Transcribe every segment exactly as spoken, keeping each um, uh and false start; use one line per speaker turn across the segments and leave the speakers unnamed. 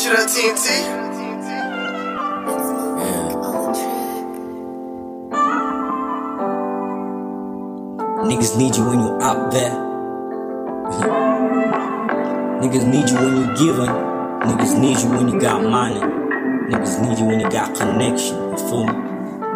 Shit at T N T.
Niggas need you when you out there. Niggas need you when you giving. Niggas need you when you got money. Niggas need you when you got connection. You feel me?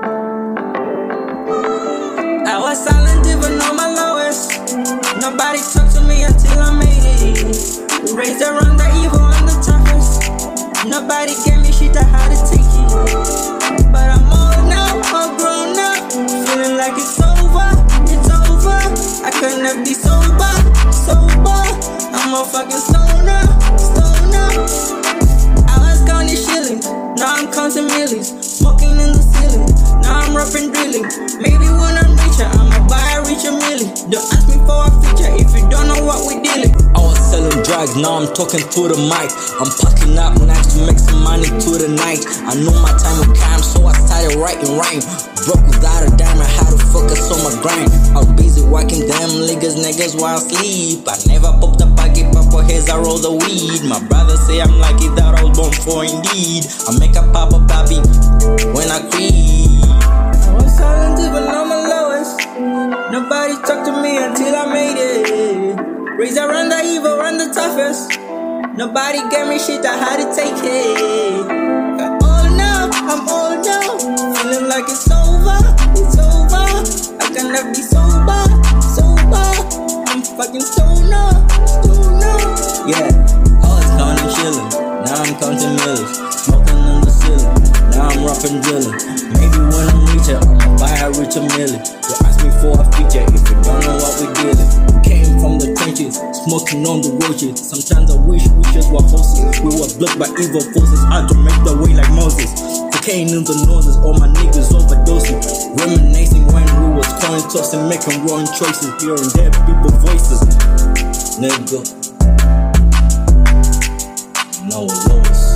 I was silent even on my lowest. Nobody talked to me until I made it. Raised around the evil and the toughest. Nobody gave me shit, I had to take it. But I'm old now, all grown up. Feeling like it's over, it's over. I could never be sober, sober. I'm a fucking stoner, stoner. I was counting shillings, now I'm counting millions. Smoking in the ceiling, now I'm rapping drilling. Maybe when I'm richer, I'ma buy a richer milli. Don't ask me for a feature if you don't know what we dealing.
I was selling drugs, now I'm talking to the mic. I'm packing up nights to make some money to the night. I know my time would come, so I started writing rhyme. Broke without a dime, I had to focus on my grind. I was busy working them niggas, niggas while asleep. I never popped a pocket, but for his I roll the weed. My brother say I'm lucky that I was born for indeed. I make a pop a baby when I creep.
I was silent even on my lowest. Nobody talked to me until I made it. Raised around the evil and the toughest. Nobody gave me shit, I had to take it. I'm old now, I'm old now. Feeling like it's over, it's over. I can never be sober, sober. I'm fucking stoner, stoner.
Yeah, I was counting shillings, now I'm counting millions. Smoking in the ceiling, now I'm rapping drilling. Maybe when I'm richer, I'ma buy a richer milli. You ask me for a feature if you don't know what we dealing. Came from the trenches, smoking on the roaches. Sometimes I wish wishes were horses. We were blocked by evil forces, had to make the way like Moses. Cocaine in the noses, all my niggas overdosing. Reminiscing when we was coin tossing, making wrong choices. Hearing dead people voices. Nigga, no loss.